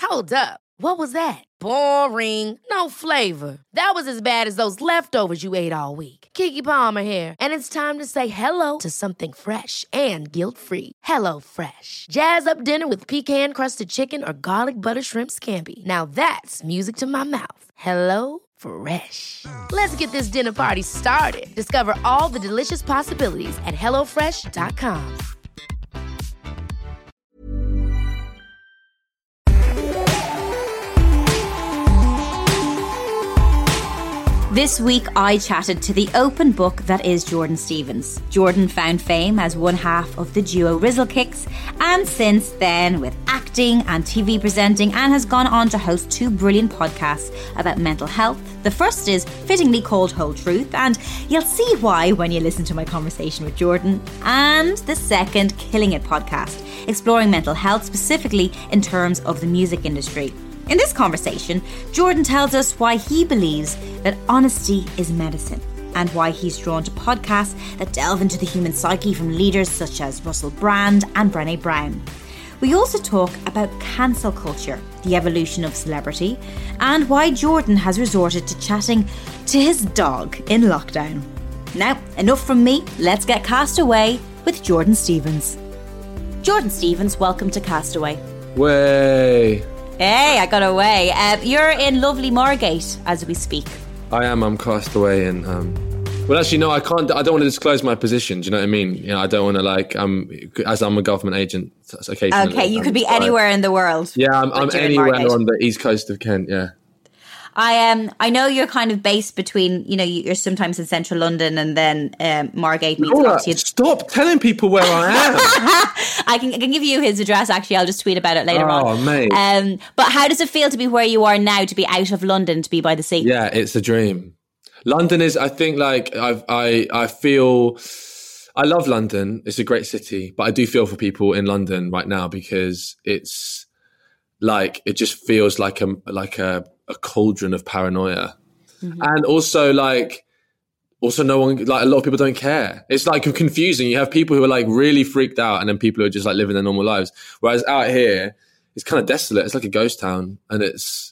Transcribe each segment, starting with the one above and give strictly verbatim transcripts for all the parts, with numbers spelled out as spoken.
Hold up. What was that? Boring. No flavor. That was as bad as those leftovers you ate all week. Keke Palmer here, and it's time to say hello to something fresh and guilt-free. Hello Fresh. Jazz up dinner with pecan-crusted chicken or garlic butter shrimp scampi. Now that's music to my mouth. Hello Fresh. Let's get this dinner party started. Discover all the delicious possibilities at hello fresh dot com. This week, I chatted to the open book that is Jordan Stevens. Jordan found fame as one half of the duo Rizzle Kicks, and since then with acting and T V presenting, and has gone on to host two brilliant podcasts about mental health. The first is fittingly called Whole Truth, and you'll see why when you listen to my conversation with Jordan. And the second, Killing It podcast, exploring mental health specifically in terms of the music industry. In this conversation, Jordan tells us why he believes that honesty is medicine, and why he's drawn to podcasts that delve into the human psyche from leaders such as Russell Brand and Brené Brown. We also talk about cancel culture, the evolution of celebrity, and why Jordan has resorted to chatting to his dog in lockdown. Now, enough from me, let's get cast away with Jordan Stevens. Jordan Stevens, welcome to Castaway. Way. Hey, I got away. Uh, you're in lovely Margate as we speak. I am. I'm cast away, and um, well, actually, no, I can't. I don't want to disclose my position. Do you know what I mean? You know, I don't want to like. Um, as I'm a government agent, occasionally. Okay, you um, could be so anywhere I, in the world. Yeah, I'm, I'm anywhere on the east coast of Kent. Yeah. I um I know you're kind of based between, you know, you're sometimes in central London and then um, Margate meets Laura, Oxford. Stop telling people where I am. I can I can give you his address. Actually, I'll just tweet about it later oh, on. Oh, mate. Um, but how does it feel to be where you are now, to be out of London, to be by the sea? Yeah, it's a dream. London is, I think, like I've, I I feel. I love London. It's a great city, but I do feel for people in London right now because it's like it just feels like a like a. a cauldron of paranoia. Mm-hmm. And also like, also no one, like a lot of people don't care. It's like confusing. You have people who are like really freaked out and then people who are just like living their normal lives. Whereas out here, it's kind of desolate. It's like a ghost town and it's,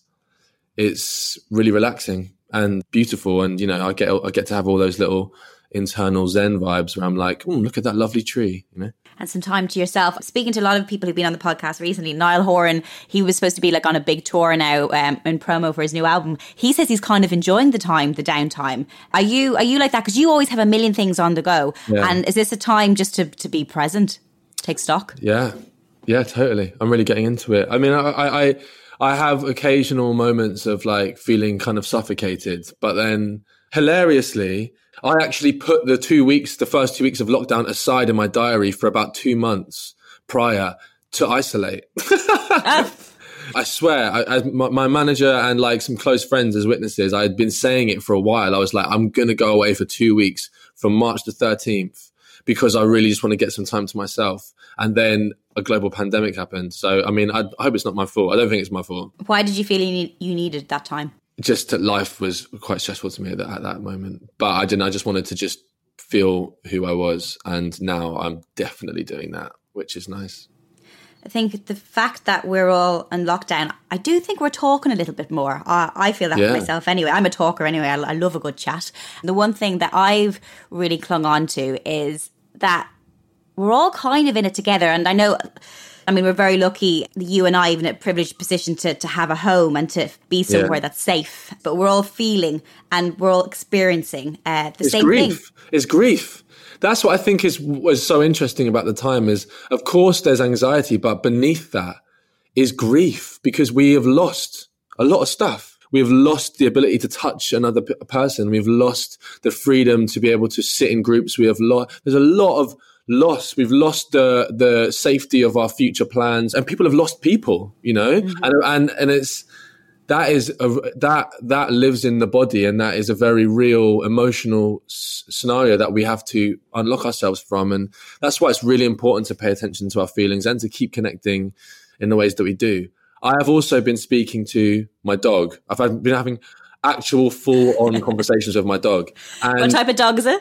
it's really relaxing and beautiful. And, you know, I get, I get to have all those little internal Zen vibes where I'm like, oh, look at that lovely tree, you know? And some time to yourself. Speaking to a lot of people who've been on the podcast recently, Niall Horan, he was supposed to be like on a big tour now um, in promo for his new album. He says he's kind of enjoying the time, the downtime. Are you are you like that? Because you always have a million things on the go. Yeah. And is this a time just to, to be present, take stock? Yeah, yeah, totally. I'm really getting into it. I mean, I, I, I have occasional moments of like feeling kind of suffocated, but then hilariously, I actually put the two weeks, the first two weeks of lockdown aside in my diary for about two months prior to isolate. I swear, I, I, my, my manager and like some close friends as witnesses, I had been saying it for a while. I was like, I'm going to go away for two weeks from March the thirteenth because I really just want to get some time to myself. And then a global pandemic happened. So, I mean, I, I hope it's not my fault. I don't think it's my fault. Why did you feel you, need, you needed that time? Just that life was quite stressful to me at that, at that moment. But I didn't, I just wanted to just feel who I was. And now I'm definitely doing that, which is nice. I think the fact that we're all in lockdown, I do think we're talking a little bit more. I, I feel that yeah. myself anyway. I'm a talker anyway. I, I love a good chat. The one thing that I've really clung on to is that we're all kind of in it together. And I know... I mean, we're very lucky, you and I, even in a privileged position to, to have a home and to be somewhere yeah. that's safe. But we're all feeling and we're all experiencing uh, the it's same grief. thing. It's grief. That's what I think is was so interesting about the time is, of course, there's anxiety, but beneath that is grief because we have lost a lot of stuff. We've lost the ability to touch another p- person. We've lost the freedom to be able to sit in groups. We have lost. There's a lot of loss. We've lost the the safety of our future plans, and people have lost people. You know, mm-hmm. and and and it's that is a, that that lives in the body, and that is a very real emotional s- scenario that we have to unlock ourselves from. And that's why it's really important to pay attention to our feelings and to keep connecting in the ways that we do. I have also been speaking to my dog. I've been having actual full-on conversations with my dog. And what type of dog is it?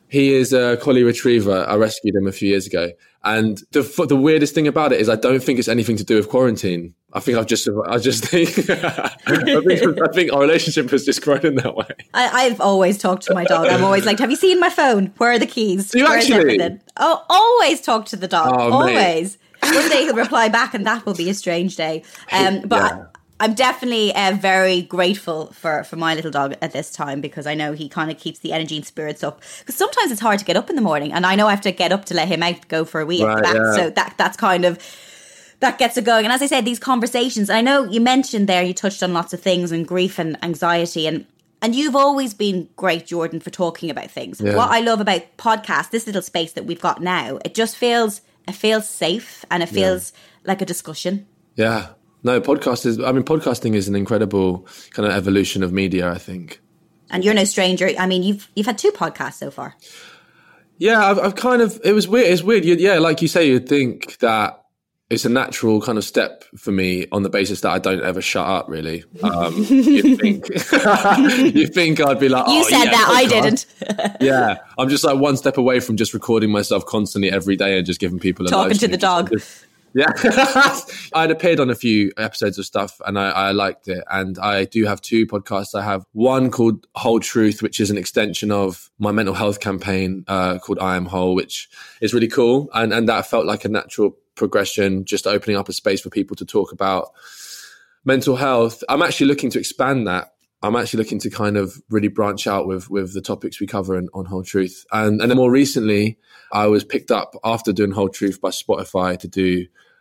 He is a collie retriever. I rescued him a few years ago. And the the weirdest thing about it is I don't think it's anything to do with quarantine. I think I've just, I just think, I think, I think our relationship has just grown in that way. I, I've always talked to my dog. I'm always like, have you seen my phone? Where are the keys? Do you Where actually? Is everything? Oh, always talk to the dog. Oh, always. One day he'll reply back and that will be a strange day. Um, but yeah. I, I'm definitely uh, very grateful for, for my little dog at this time, because I know he kind of keeps the energy and spirits up. Because sometimes it's hard to get up in the morning, and I know I have to get up to let him out, go for a wee right, at the back. Yeah. So that that's kind of, that gets it going. And as I said, these conversations, I know you mentioned there, you touched on lots of things and grief and anxiety, and and you've always been great, Jordan, for talking about things. Yeah. What I love about podcasts, this little space that we've got now, it just feels, it feels safe, and it feels yeah. like a discussion. Yeah. No, podcast is, I mean, podcasting is an incredible kind of evolution of media, I think. And you're no stranger. I mean, you've you've had two podcasts so far. Yeah, I've, I've kind of, it was weird. It's weird. You, yeah, like you say, you'd think that it's a natural kind of step for me on the basis that I don't ever shut up, really. Um, you think you think I'd be like, oh, you said yeah, that, podcast. I didn't. Yeah, I'm just like one step away from just recording myself constantly every day and just giving people a talking to the dog. Just, yeah, I'd appeared on a few episodes of stuff and I, I liked it. And I do have two podcasts. I have one called Whole Truth, which is an extension of my mental health campaign uh, called I Am Whole, which is really cool. And, and that felt like a natural progression, just opening up a space for people to talk about mental health. I'm actually looking to expand that. I'm actually looking to kind of really branch out with with the topics we cover in, on Whole Truth. And, and then more recently, I was picked up after doing Whole Truth by Spotify to do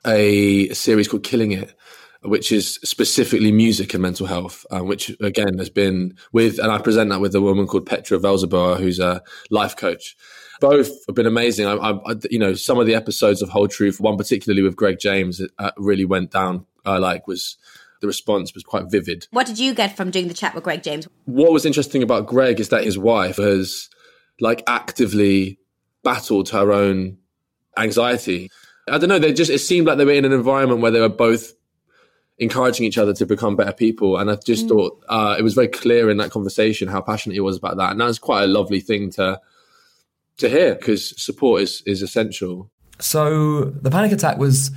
a series called Killing It, which is specifically music and mental health, um, which again has been with, and I present that with a woman called Petra Velzeboer, who's a life coach. Both have been amazing. I, I, you know, some of the episodes of Whole Truth, one particularly with Greg James, uh, really went down. Uh, like was the response was quite vivid. What did you get from doing the chat with Greg James? What was interesting about Greg is that his wife has like actively battled her own anxiety. I don't know. They just, it seemed like they were in an environment where they were both encouraging each other to become better people. And I just mm. thought uh, it was very clear in that conversation how passionate he was about that. And that's quite a lovely thing to to hear, because support is, is essential. So the panic attack was,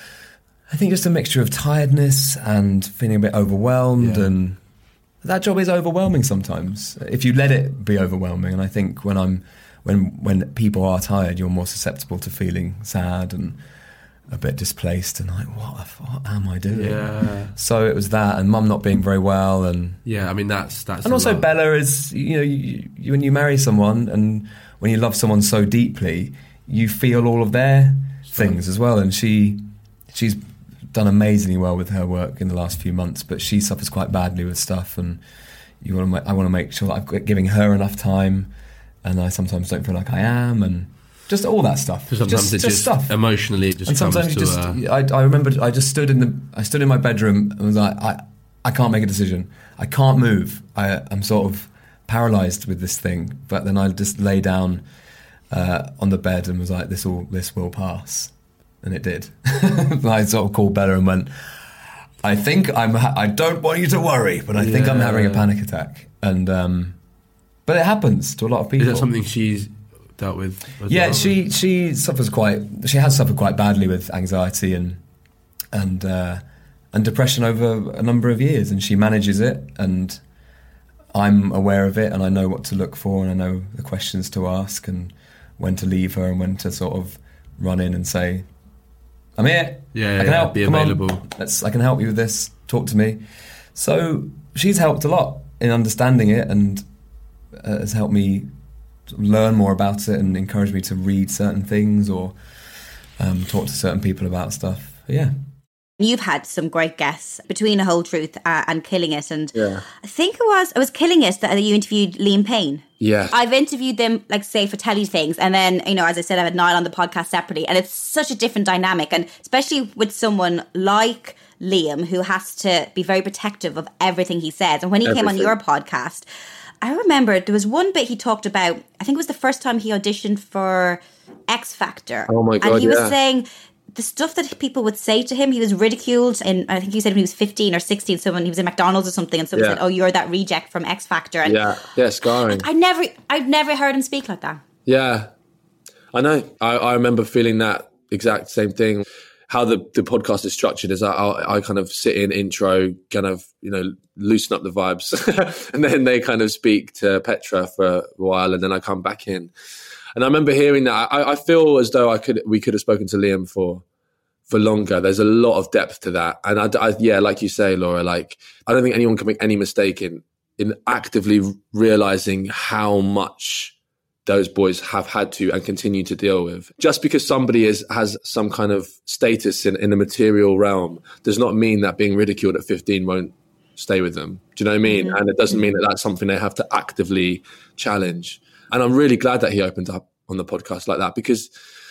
I think, just a mixture of tiredness and feeling a bit overwhelmed. Yeah. And that job is overwhelming sometimes, if you let it be overwhelming. And I think when I'm when when people are tired, you're more susceptible to feeling sad and a bit displaced and like, what, what am I doing? Yeah. So it was that, and mum not being very well, and yeah, I mean that's that's. And also lot. Bella is, you know, you, you, when you marry someone and when you love someone so deeply, you feel all of their things as well. And she she's done amazingly well with her work in the last few months, but she suffers quite badly with stuff, and you want to. I want to make sure that I'm giving her enough time, and I sometimes don't feel like I am, and. Just all that stuff. So sometimes just, it just just stuff. Emotionally, it just and sometimes comes you to. Just, Uh... I, I remember I just stood in the I stood in my bedroom and was like, I, I can't make a decision. I can't move. I, I'm sort of paralysed with this thing. But then I just lay down uh, on the bed and was like, this will this will pass, and it did. I sort of called Bella and went, I think I'm. Ha- I don't want you to worry, but I yeah. think I'm having a panic attack. And um, but it happens to a lot of people. Is that something she's dealt with as yeah well? she she suffers quite she has suffered quite badly with anxiety and and uh and depression over a number of years, and she manages it, and I'm aware of it, and I know what to look for, and I know the questions to ask and when to leave her and when to sort of run in and say, I'm here, yeah, I can yeah, help, be come available on. Let's I can help you with this, talk to me. So she's helped a lot in understanding it, and uh, has helped me learn more about it and encourage me to read certain things or um, talk to certain people about stuff. But yeah. You've had some great guests between A Whole Truth uh, and Killing It, and yeah. I think it was it was Killing It that you interviewed Liam Payne. Yeah, I've interviewed them, like say for telly things, and then you know, as I said, I've had Niall on the podcast separately, and it's such a different dynamic, and especially with someone like Liam who has to be very protective of everything he says. And when he everything. came on your podcast, I remember there was one bit he talked about, I think it was the first time he auditioned for X Factor. Oh my God, and he yeah. was saying the stuff that people would say to him. He was ridiculed, and I think he said when he was fifteen or sixteen, someone, he was in McDonald's or something, and someone yeah. said, oh, you're that reject from X Factor. And yeah, yeah, scarring. I never, I've never heard him speak like that. Yeah, I know. I, I remember feeling that exact same thing. How the, the podcast is structured is I, I, I kind of sit in intro, kind of, you know, loosen up the vibes. And then they kind of speak to Petra for a while and then I come back in. And I remember hearing that. I, I feel as though I could we could have spoken to Liam for for longer. There's a lot of depth to that. And I, I yeah, like you say, Laura, like I don't think anyone can make any mistake in in actively realizing how much those boys have had to and continue to deal with. Just because somebody is, has some kind of status in, in the material realm does not mean that being ridiculed at fifteen won't stay with them. Do you know what I mean? Mm-hmm. And it doesn't mean that that's something they have to actively challenge. And I'm really glad that he opened up on the podcast like that, because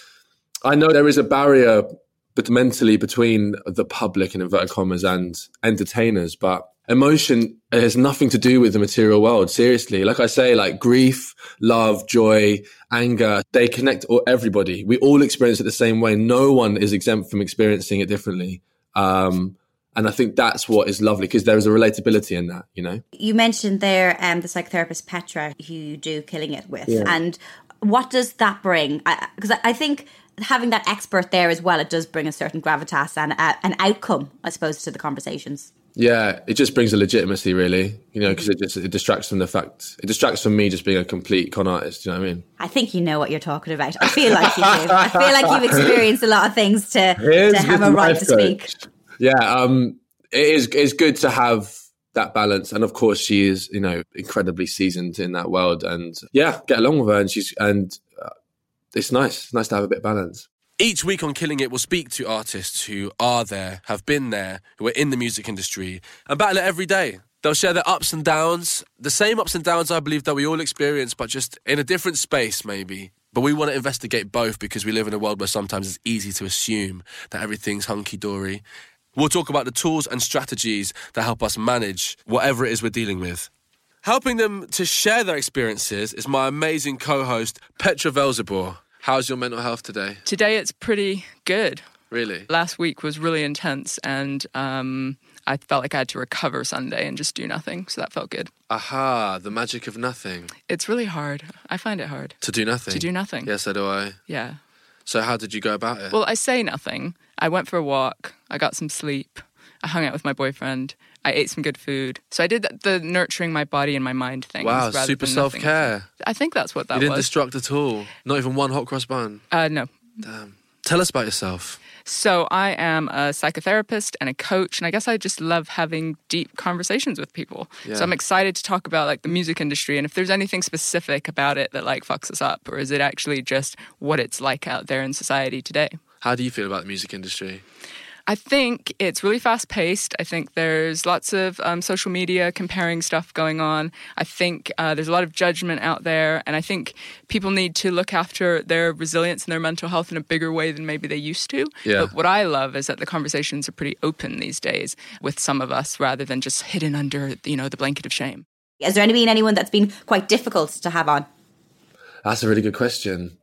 I know there is a barrier but mentally between the public in inverted commas and entertainers, but emotion has nothing to do with the material world. Seriously. Like I say, like grief, love, joy, anger, they connect all, everybody. We all experience it the same way. No one is exempt from experiencing it differently. Um, and I think that's what is lovely, because there is a relatability in that, you know? You mentioned there um, the psychotherapist Petra, who you do Killing It with. Yeah. And what does that bring? Because I, I think having that expert there as well, it does bring a certain gravitas and uh, an outcome, I suppose, to the conversations. Yeah, it just brings a legitimacy, really, you know, because it just it distracts from the fact, it distracts from me just being a complete con artist, you know what I mean? I think you know what you're talking about. I feel like you do. I feel like you've experienced a lot of things to, to have a right to speak. Yeah, um, it is it's good to have that balance. And of course, she is, you know, incredibly seasoned in that world. And yeah, get along with her. And she's and uh, it's nice. It's nice to have a bit of balance. Each week on Killing It, we'll speak to artists who are there, have been there, who are in the music industry and battle it every day. They'll share their ups and downs, the same ups and downs, I believe, that we all experience, but just in a different space, maybe. But we want to investigate both, because we live in a world where sometimes it's easy to assume that everything's hunky-dory. We'll talk about the tools and strategies that help us manage whatever it is we're dealing with. Helping them to share their experiences is my amazing co-host, Petra Velzebor. How's your mental health today? Today it's pretty good. Really? Last week was really intense, and um, I felt like I had to recover Sunday and just do nothing, so that felt good. Aha, the magic of nothing. It's really hard. I find it hard. To do nothing? To do nothing. Yes, so do I. Yeah. So how did you go about it? Well, I say nothing. I went for a walk. I got some sleep. I hung out with my boyfriend. I ate some good food. So I did the, the nurturing my body and my mind thing. Wow, super self-care. I think that's what that was. You didn't was. destruct at all? Not even one hot cross bun? Uh, no. Damn. Tell us about yourself. So I am a psychotherapist and a coach, and I guess I just love having deep conversations with people. Yeah. So I'm excited to talk about like the music industry, and if there's anything specific about it that like fucks us up, or is it actually just what it's like out there in society today? How do you feel about the music industry? I think it's really fast-paced. I think there's lots of um, social media comparing stuff going on. I think uh, there's a lot of judgment out there, and I think people need to look after their resilience and their mental health in a bigger way than maybe they used to. Yeah. But what I love is that the conversations are pretty open these days with some of us, rather than just hidden under, you know, the blanket of shame. Has there been anyone that's been quite difficult to have on? That's a really good question.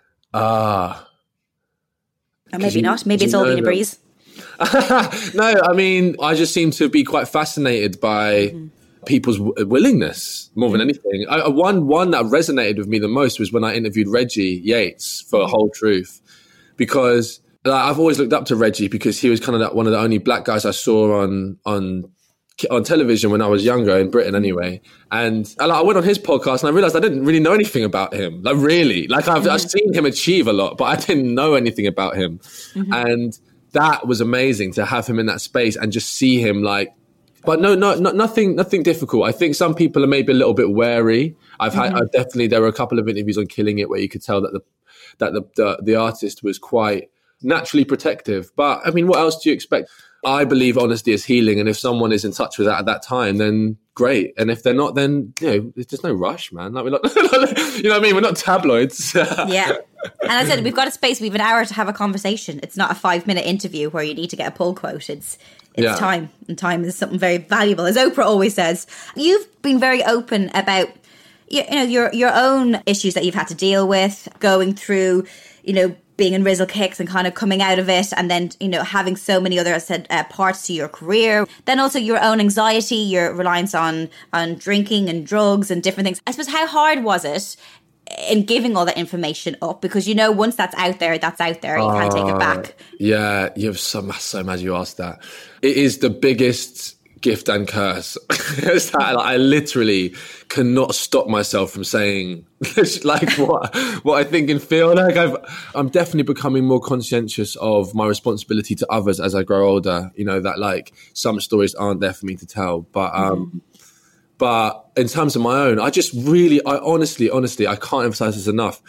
Ah. Uh, or maybe you, not. Maybe it's all been a breeze. No, I mean, I just seem to be quite fascinated by mm-hmm. people's w- willingness more than anything. I, one one that resonated with me the most was when I interviewed Reggie Yates for mm-hmm. Whole Truth, because like, I've always looked up to Reggie because he was kind of that, one of the only black guys I saw on on on television when I was younger in Britain anyway. And I, like, I went on his podcast and I realized I didn't really know anything about him. Like really, like I've, mm-hmm. I've seen him achieve a lot, but I didn't know anything about him. Mm-hmm. And that was amazing to have him in that space and just see him like, but no, no, no, nothing, nothing difficult. I think some people are maybe a little bit wary. I've had, mm-hmm. I've definitely, there were a couple of interviews on Killing It where you could tell that the, that the, the, the artist was quite naturally protective. But I mean, what else do you expect? I believe honesty is healing. And if someone is in touch with that at that time, then great. And if they're not, then, you know, there's no rush, man. Like we're not, you know what I mean? We're not tabloids. Yeah. And I said, we've got a space, we've an hour to have a conversation. It's not a five minute interview where you need to get a pull quote. It's, it's yeah. time. And time is something very valuable. As Oprah always says, you've been very open about, you know, your, your own issues that you've had to deal with, going through, you know, being in Rizzle Kicks and kind of coming out of it, and then, you know, having so many other, I said, uh, parts to your career. Then also your own anxiety, your reliance on on drinking and drugs and different things. I suppose, how hard was it in giving all that information up? Because, you know, once that's out there, that's out there. You can't take it back. Yeah, you're so, so mad you asked that. It is the biggest gift and curse. It's that, like, I literally cannot stop myself from saying like what what I think and feel. Like I've, I'm definitely becoming more conscientious of my responsibility to others as I grow older. You know, that like some stories aren't there for me to tell, but um, mm. but in terms of my own, I just really, I honestly, honestly, I can't emphasize this enough.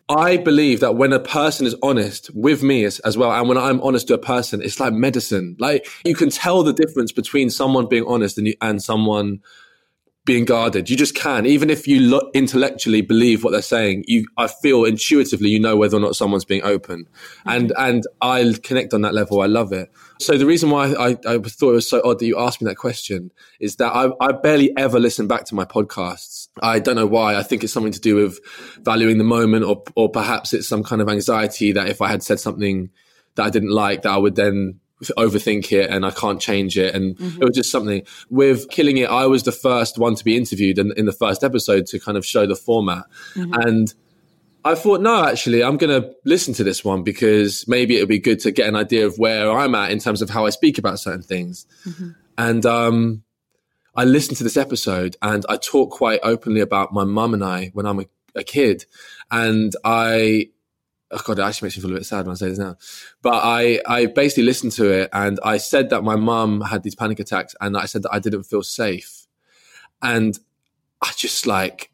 I believe that when a person is honest with me as, as well, and when I'm honest to a person, it's like medicine. Like you can tell the difference between someone being honest and you, and someone being guarded. You just can. Even if you lo- intellectually believe what they're saying, you, I feel intuitively, you know whether or not someone's being open. Mm-hmm. And and I connect on that level. I love it. So the reason why I, I thought it was so odd that you asked me that question is that I, I barely ever listen back to my podcasts. I don't know why. I think it's something to do with valuing the moment, or or perhaps it's some kind of anxiety that if I had said something that I didn't like, that I would then overthink it and I can't change it. And mm-hmm. it was just something. With Killing It, I was the first one to be interviewed in, in the first episode to kind of show the format. Mm-hmm. And I thought, no, actually, I'm going to listen to this one because maybe it would be good to get an idea of where I'm at in terms of how I speak about certain things. Mm-hmm. And um, I listened to this episode and I talk quite openly about my mum and I when I'm a, a kid. And I... Oh God, it actually makes me feel a bit sad when I say this now. But I, I basically listened to it and I said that my mum had these panic attacks and I said that I didn't feel safe. And I just like,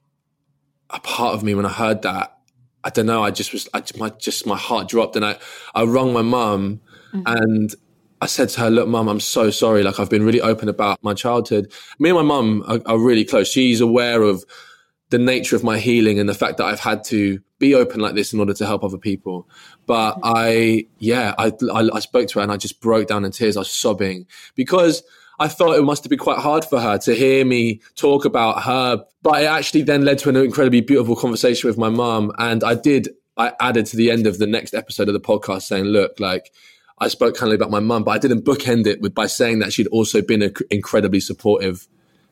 a part of me when I heard that, I don't know, I just was, I, my, just my heart dropped and I, I rung my mum mm-hmm. and I said to her, look, mum, I'm so sorry. Like I've been really open about my childhood. Me and my mum are, are really close. She's aware of the nature of my healing and the fact that I've had to be open like this in order to help other people. But I, yeah, I, I, I spoke to her and I just broke down in tears. I was sobbing because I thought it must have been quite hard for her to hear me talk about her. But it actually then led to an incredibly beautiful conversation with my mum. And I did, I added to the end of the next episode of the podcast saying, look, like I spoke kind of about my mum, but I didn't bookend it with by saying that she'd also been an incredibly supportive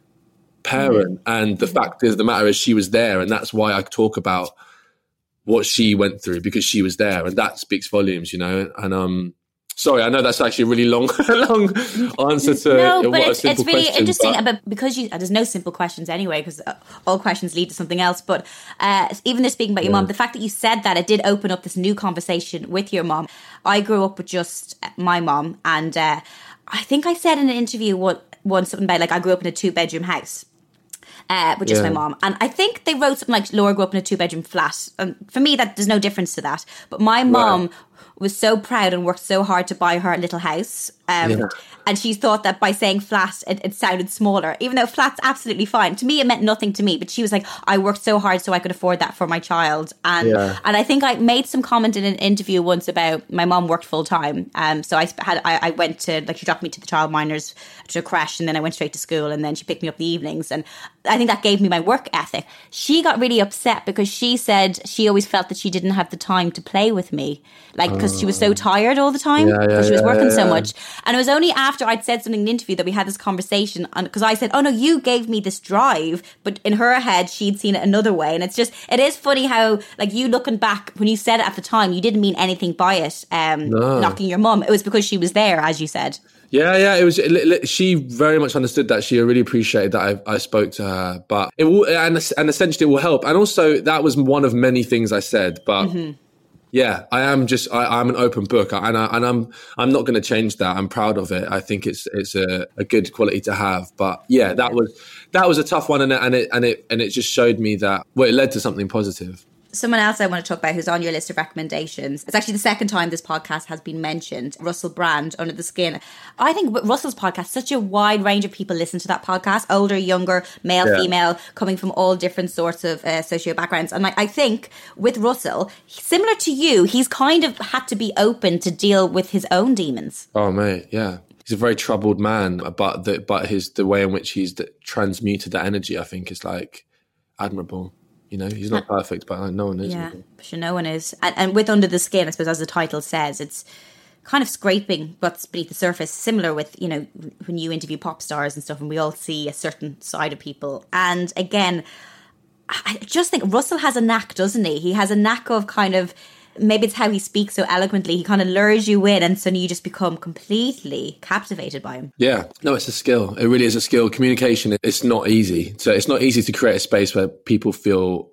parent. Mm-hmm. And the fact is, the matter is she was there. And that's why I talk about what she went through, because she was there, and that speaks volumes, you know. And um, sorry, I know that's actually a really long, long answer to no, but what it's, a simple it's really question, interesting. but... But because you, there's no simple questions anyway, because all questions lead to something else. But uh, even this speaking about your yeah. mom, the fact that you said that, it did open up this new conversation with your mom. I grew up with just my mom, and uh, I think I said in an interview what once something about like I grew up in a two bedroom house. Uh, with just yeah. my mom. And I think they wrote something like Laura grew up in a two-bedroom flat. And for me, that there's no difference to that. But my mom right. was so proud and worked so hard to buy her a little house. Um, yeah. And she thought that by saying flat, it, it sounded smaller, even though flat's absolutely fine. To me, it meant nothing to me. But she was like, I worked so hard so I could afford that for my child. And yeah. and I think I made some comment in an interview once about my mom worked full time. Um, so I had I, I went to, like, she dropped me to the childminders, to a crash, and then I went straight to school, and then she picked me up in the evenings. And I think that gave me my work ethic. She got really upset because she said she always felt that she didn't have the time to play with me, like because uh, she was so tired all the time because yeah, yeah, she was working yeah, yeah. so much. And it was only after I'd said something in the interview that we had this conversation, because I said, oh no, you gave me this drive, but in her head she'd seen it another way. And it's just, it is funny how, like, you looking back, when you said it at the time, you didn't mean anything by it, um, no. knocking your mum. It was because she was there, as you said. Yeah, yeah, it was. She very much understood that. She really appreciated that I, I spoke to her, but it will, and, and essentially it will help. And also, that was one of many things I said. But mm-hmm. yeah, I am just, I, I'm an open book, and I, and I'm, I'm not going to change that. I'm proud of it. I think it's, it's a, a good quality to have. But yeah, that was, that was a tough one, and it, and it, and it, and it just showed me that, well, it led to something positive. Someone else I want to talk about who's on your list of recommendations. It's actually the second time this podcast has been mentioned. Russell Brand, Under the Skin. I think with Russell's podcast, such a wide range of people listen to that podcast. Older, younger, male, yeah. female, coming from all different sorts of uh, socio backgrounds. And I, I think with Russell, similar to you, he's kind of had to be open to deal with his own demons. Oh, mate, yeah. He's a very troubled man, but the, but his the way in which he's transmuted that energy, I think, is like admirable. You know, he's not perfect, but no one is. Yeah, for sure, no one is. And, and with Under the Skin, I suppose, as the title says, it's kind of scraping what's beneath the surface, similar with, you know, when you interview pop stars and stuff, and we all see a certain side of people. And again, I just think Russell has a knack, doesn't he? He has a knack of kind of, maybe it's how he speaks so eloquently. He kind of lures you in and suddenly you just become completely captivated by him. Yeah, no, it's a skill. It really is a skill. Communication, it's not easy. So it's not easy to create a space where people feel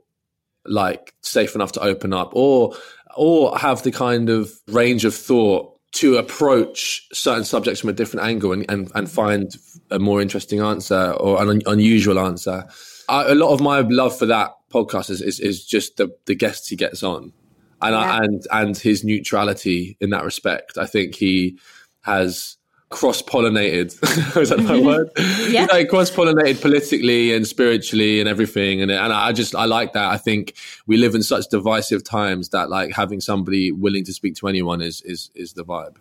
like safe enough to open up or or have the kind of range of thought to approach certain subjects from a different angle and, and, and find a more interesting answer or an un- unusual answer. I, a lot of my love for that podcast is is, is just the, the guests he gets on and, Yeah. I, and and his neutrality in that respect. I think he has cross-pollinated, is that the right word? Yeah. He's like cross-pollinated politically and spiritually and everything. And, and I just, I like that. I think we live in such divisive times that like having somebody willing to speak to anyone is is is the vibe.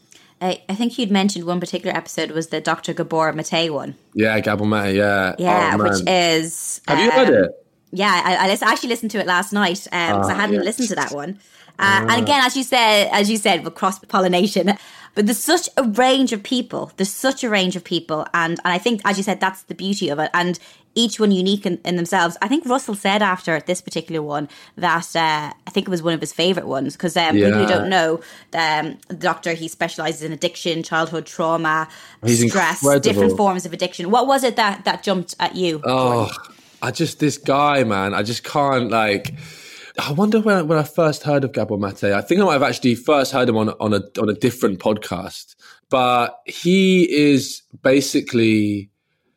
I, I think you'd mentioned one particular episode was the Doctor Gabor Mate one. Yeah, Gabor Mate, yeah. Yeah, Oh, man. which is... Have you um, heard it? Yeah, I, I lis- actually listened to it last night because Ah, I hadn't yes. listened to that one. Uh, and again, as you said, as you said, with cross pollination, but there's such a range of people. There's such a range of people, and, and I think, as you said, that's the beauty of it. And each one unique in, in themselves. I think Russell said after this particular one that uh, I think it was one of his favourite ones because um, Yeah. people who don't know, um, the doctor, he specialises in addiction, childhood trauma, He's stress, incredible. different forms of addiction. What was it that that jumped at you? Oh, I just, this guy, man, I just can't like... I wonder when I, when I first heard of Gabor Mate. I think I might have actually first heard him on on a on a different podcast. But he is basically,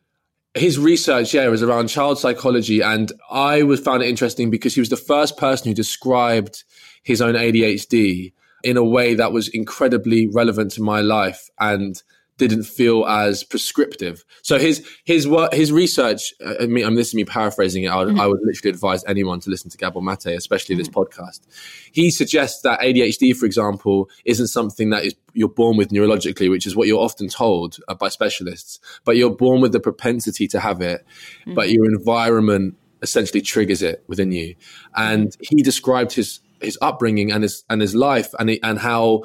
his research, yeah, was around child psychology, and I was found it interesting because he was the first person who described his own A D H D in a way that was incredibly relevant to my life and didn't feel as prescriptive. So his his work, his research. I mean, I'm this is me paraphrasing it. I would, mm-hmm. I would literally advise anyone to listen to Gabor Mate, especially mm-hmm. this podcast. He suggests that A D H D, for example, isn't something that is you're born with neurologically, which is what you're often told uh, by specialists. But you're born with the propensity to have it, mm-hmm. but your environment essentially triggers it within you. And he described his his upbringing and his and his life and he, and how.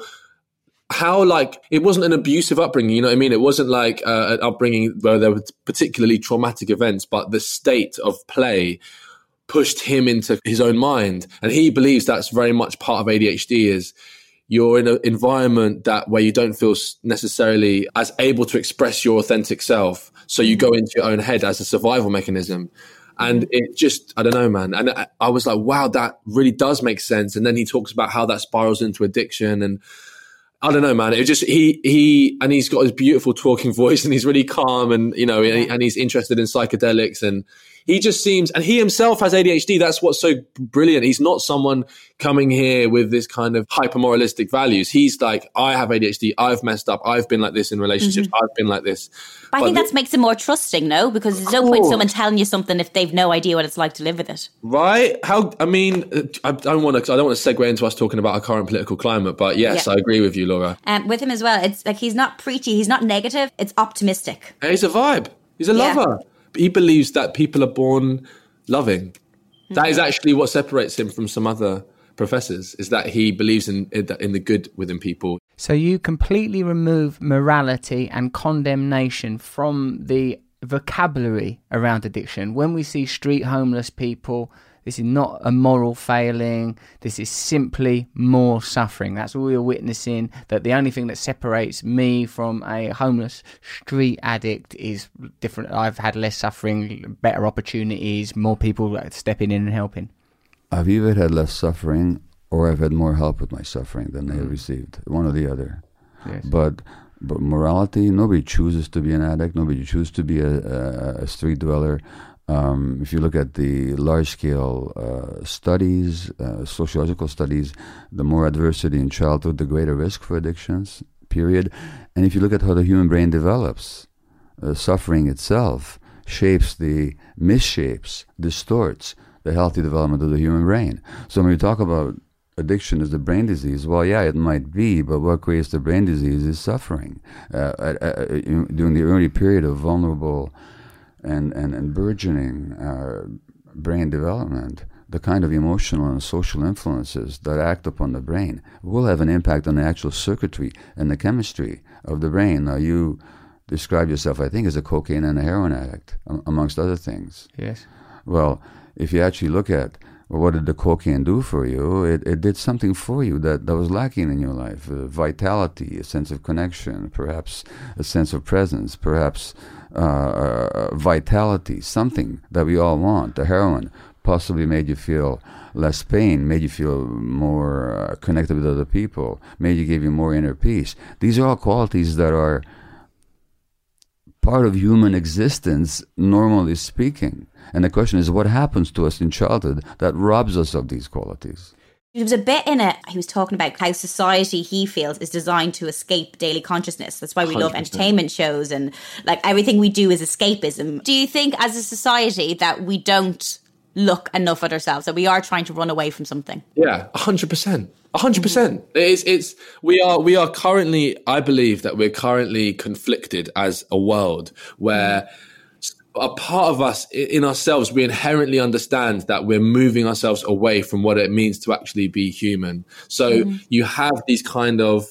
How, like, it wasn't an abusive upbringing, you know what I mean? It wasn't like uh, an upbringing where there were particularly traumatic events, but the state of play pushed him into his own mind. And he believes that's very much part of A D H D is you're in an environment that where you don't feel necessarily as able to express your authentic self. So you go into your own head as a survival mechanism. And it just, I don't know, man. And I, I was like, wow, that really does make sense. And then he talks about how that spirals into addiction and I don't know, man. It just he he and he's got his beautiful talking voice, and he's really calm, and you know, and, and he's interested in psychedelics, and he just seems, and he himself has A D H D. That's what's so brilliant. He's not someone coming here with this kind of hyper moralistic values. He's like, I have A D H D. I've messed up. I've been like this in relationships. Mm-hmm. I've been like this. But I think that makes him more trusting, no? Because there's no point in someone telling you something if they've no idea what it's like to live with it. Right? How? I mean, I don't want to. I don't want to segue into us talking about our current political climate. But yes, yeah. I agree with you, Laura. Um, with him as well, it's like he's not preachy. He's not negative. It's optimistic. He's a vibe. He's a yeah. lover. He believes that people are born loving. Mm-hmm. That is actually what separates him from some other professors, is that he believes in in the good within people. So you completely remove morality and condemnation from the vocabulary around addiction. When we see street homeless people, this is not a moral failing. This is simply more suffering. That's what we are witnessing, that the only thing that separates me from a homeless street addict is different. I've had less suffering, better opportunities, more people stepping in and helping. I've either had less suffering or I've had more help with my suffering than they have received. One or the other. Yes. But but morality, nobody chooses to be an addict. Nobody chooses to be a, a, a street dweller. Um, if you look at the large-scale uh, studies, uh, sociological studies, the more adversity in childhood, the greater risk for addictions, period. And if you look at how the human brain develops, uh, suffering itself shapes the, misshapes, distorts the healthy development of the human brain. So when we talk about addiction as the brain disease, well, yeah, it might be, but what creates the brain disease is suffering. Uh, uh, uh, during the early period of vulnerable And, and, and burgeoning uh, brain development, the kind of emotional and social influences that act upon the brain will have an impact on the actual circuitry and the chemistry of the brain. Now, you describe yourself, I think, as a cocaine and a heroin addict, um, amongst other things. Yes. Well, if you actually look at, well, what did the cocaine do for you? It, it did something for you that, that was lacking in your life. Uh, vitality, a sense of connection, perhaps a sense of presence, perhaps uh, uh, vitality, something that we all want. The heroin possibly made you feel less pain, made you feel more uh, connected with other people, made you give you more inner peace. These are all qualities that are part of human existence, normally speaking. And the question is, what happens to us in childhood that robs us of these qualities? There was a bit in it, he was talking about how society, he feels, is designed to escape daily consciousness. That's why we one hundred percent love entertainment shows and like everything we do is escapism. Do you think as a society that we don't look enough at ourselves, that we are trying to run away from something? Yeah, one hundred percent. one hundred percent. It's, it's, we are, we are currently, I believe that we're currently conflicted as a world where a part of us in ourselves, we inherently understand that we're moving ourselves away from what it means to actually be human. So mm. you have these kind of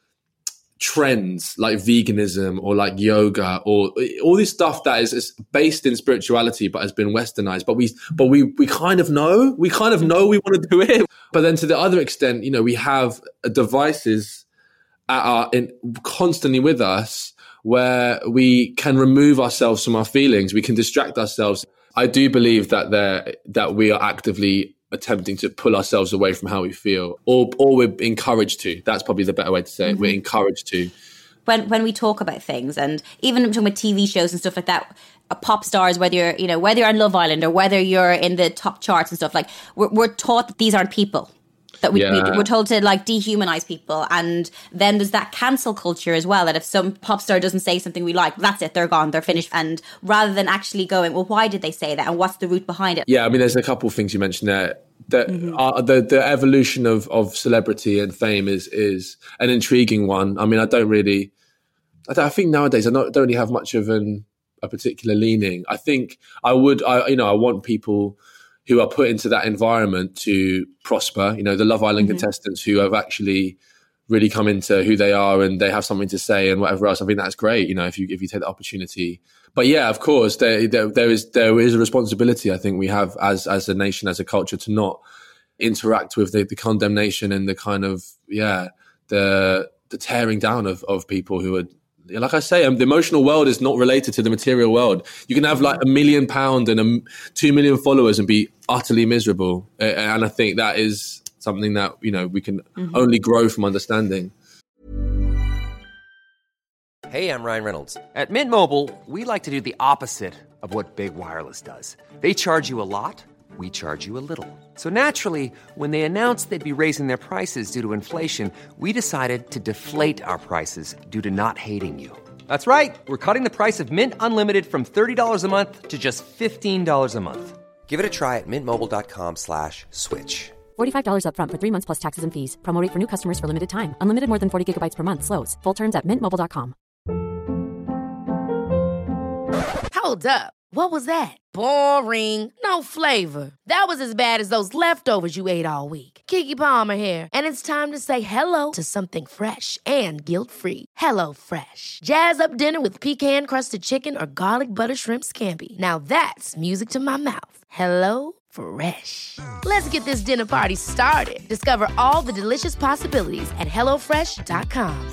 trends like veganism or like yoga or all this stuff that is, is based in spirituality but has been westernized. But we, but we, we kind of know, we kind of know we want to do it. But then to the other extent, you know, we have devices at our, in, constantly with us where we can remove ourselves from our feelings. We can distract ourselves. I do believe that there, that we are actively attempting to pull ourselves away from how we feel, or or we're encouraged to. That's probably the better way to say it. Mm-hmm. We're encouraged to. When when we talk about things, and even talking about T V shows and stuff like that, uh, pop stars, whether you're you know whether you're on Love Island or whether you're in the top charts and stuff, like we're, we're taught that these aren't people. That we, yeah. we, we're told to like dehumanize people, and then there's that cancel culture as well. That if some pop star doesn't say something we like, that's it, they're gone, they're finished. And rather than actually going, well, why did they say that, and what's the root behind it? Yeah, I mean, there's a couple of things you mentioned there. The, mm-hmm. uh, the the evolution of, of celebrity and fame is is an intriguing one. I mean, I don't really, I, don't, I think nowadays I don't, don't really have much of an a particular leaning. I think I would, I you know, I want people who are put into that environment to prosper. You know, the Love Island mm-hmm. contestants who have actually really come into who they are and they have something to say and whatever else. I think that's great. You know, if you if you take the opportunity. But yeah, of course, there, there there is there is a responsibility I think we have as as a nation, as a culture, to not interact with the, the condemnation and the kind of yeah the the tearing down of of people who are. Like I say, um, the emotional world is not related to the material world. You can have like a million pound and a, two million followers and be utterly miserable. Uh, and I think that is something that, you know, we can mm-hmm. only grow from understanding. Hey, I'm Ryan Reynolds. At Mint Mobile, we like to do the opposite of what Big Wireless does. They charge you a lot. We charge you a little. So naturally, when they announced they'd be raising their prices due to inflation, we decided to deflate our prices due to not hating you. That's right. We're cutting the price of Mint Unlimited from thirty dollars a month to just fifteen dollars a month. Give it a try at mintmobile.com slash switch. forty-five dollars up front for three months plus taxes and fees. Promo rate for new customers for limited time. Unlimited more than forty gigabytes per month. Slows full terms at mint mobile dot com. Hold up. What was that? Boring. No flavor. That was as bad as those leftovers you ate all week. Keke Palmer here, and it's time to say hello to something fresh and guilt-free. Hello Fresh. Jazz up dinner with pecan-crusted chicken or garlic butter shrimp scampi. Now that's music to my mouth. Hello Fresh. Let's get this dinner party started. Discover all the delicious possibilities at hello fresh dot com.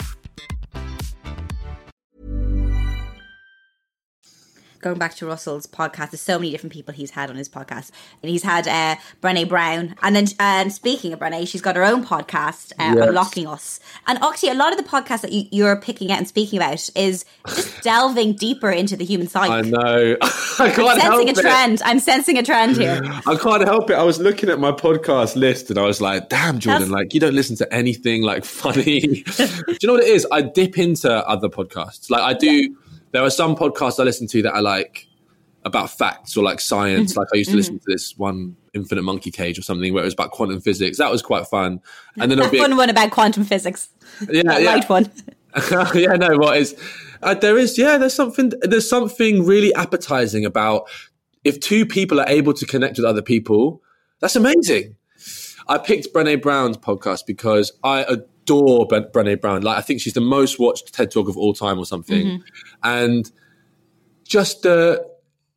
Going back to Russell's podcast, there's so many different people he's had on his podcast. And he's had uh, Brené Brown. And then uh, speaking of Brené, she's got her own podcast, uh, yes. Unlocking Us. And actually, a lot of the podcasts that you, you're picking out and speaking about is just delving deeper into the human psyche. I know. I can't I'm sensing help a trend. It. I'm sensing a trend here. I can't help it. I was looking at my podcast list and I was like, damn, Jordan, That's... like, you don't listen to anything like funny. Do you know what it is? I dip into other podcasts. Like I do... Yeah. There are some podcasts I listen to that are like about facts or like science. Mm-hmm. Like I used to listen mm-hmm. to this one, Infinite Monkey Cage or something, where it was about quantum physics. That was quite fun. And then a fun one about quantum physics. Yeah, that yeah. light one. yeah, no, what is uh, there is yeah, there's something there's something really appetizing about if two people are able to connect with other people. That's amazing. I picked Brené Brown's podcast because I adore Brené Brown. Like I think she's the most watched TED Talk of all time or something. Mm-hmm. And just the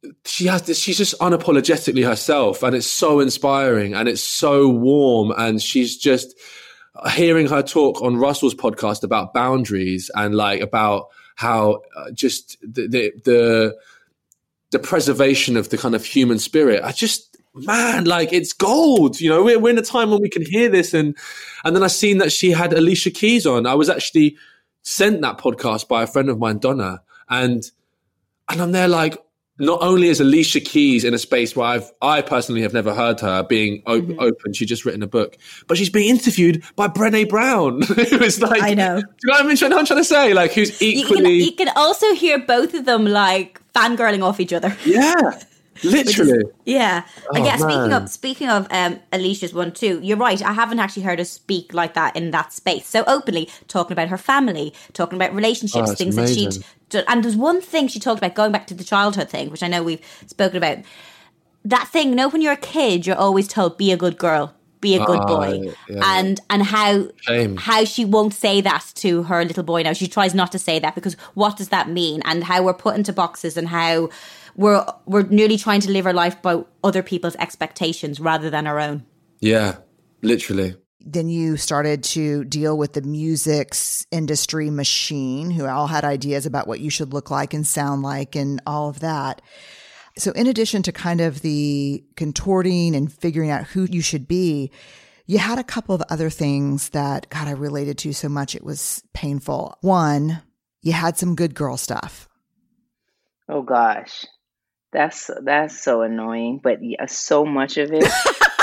she has this, she's just unapologetically herself, and it's so inspiring and it's so warm. And she's just hearing her talk on Russell's podcast about boundaries and like about how uh, just the, the, the, the preservation of the kind of human spirit. I just, man, like it's gold, you know, we're, we're in a time when we can hear this. And, and then I seen that she had Alicia Keys on. I was actually sent that podcast by a friend of mine, Donna. And, and I'm there like, not only is Alicia Keys in a space where I've, I personally have never heard her being op- mm-hmm. open, she's just written a book, but she's being interviewed by Brené Brown, who is like, I know. Do you know what I'm trying, I'm trying to say? Like, who's equally. You can, you can also hear both of them like fangirling off each other. Yeah. Literally. Is, yeah. Oh, and yeah, speaking man. of speaking of um, Alicia's one too, you're right. I haven't actually heard her speak like that in that space. So openly talking about her family, talking about relationships, Oh, things amazing. that she'd done. And there's one thing she talked about, going back to the childhood thing, which I know we've spoken about. That thing, you know, when you're a kid, you're always told, be a good girl, be a good Ah, boy. yeah. And and how Shame. how she won't say that to her little boy now. She tries not to say that because what does that mean? And how we're put into boxes and how we're we're nearly trying to live our life by other people's expectations rather than our own. Yeah, literally. Then you started to deal with the music's industry machine, who all had ideas about what you should look like and sound like and all of that. So in addition to kind of the contorting and figuring out who you should be, you had a couple of other things that, God, I related to so much it was painful. One, you had some good girl stuff. Oh gosh, that's that's so annoying. But yeah, so much of it.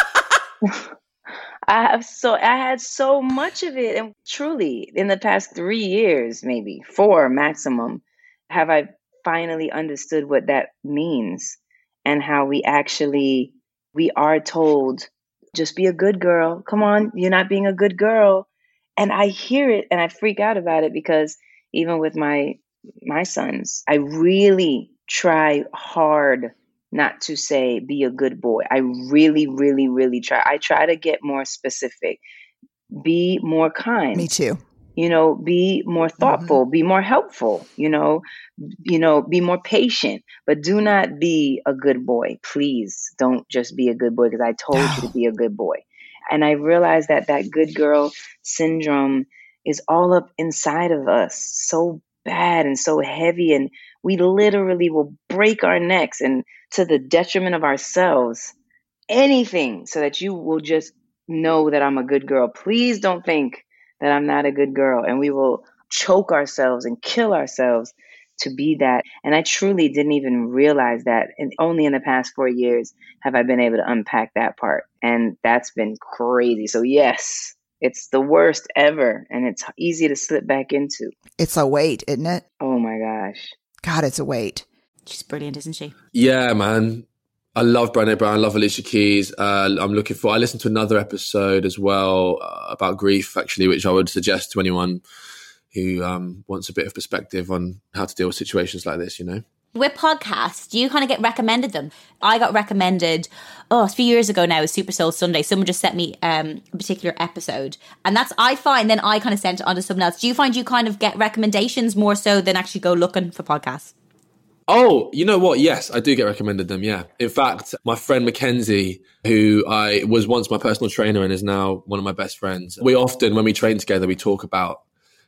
I have so I had so much of it, and truly, in the past three years, maybe four maximum, have I finally understood what that means and how we actually we are told, just be a good girl. Come on, you're not being a good girl, and I hear it and I freak out about it because even with my my sons, I really try hard not to say, be a good boy. I really, really, really try. I try to get more specific. Be more kind. Me too. You know, be more thoughtful, mm-hmm. be more helpful, you know, you know, be more patient, but do not be a good boy. Please don't just be a good boy because I told you to be a good boy. And I realized that that good girl syndrome is all up inside of us, so bad and so heavy. And we literally will break our necks and to the detriment of ourselves, anything so that you will just know that I'm a good girl. Please don't think that I'm not a good girl. And we will choke ourselves and kill ourselves to be that. And I truly didn't even realize that. And only in the past four years have I been able to unpack that part. And that's been crazy. So yes, it's the worst ever. And it's easy to slip back into. It's a weight, isn't it? Oh my gosh. God, it's a weight. She's brilliant, isn't she? Yeah, man. I love Brené Brown. I love Alicia Keys. Uh, I'm looking for, I listened to another episode as well uh, about grief, actually, which I would suggest to anyone who um, wants a bit of perspective on how to deal with situations like this, you know? With podcasts, do you kind of get recommended them? I got recommended, oh, a few years ago now, with Super Soul Sunday. Someone just sent me um, a particular episode. And that's, I find, then I kind of sent it on to someone else. Do you find you kind of get recommendations more so than actually go looking for podcasts? Oh, you know what? Yes, I do get recommended them, yeah. In fact, my friend Mackenzie, who I was once my personal trainer and is now one of my best friends, we often, when we train together, we talk about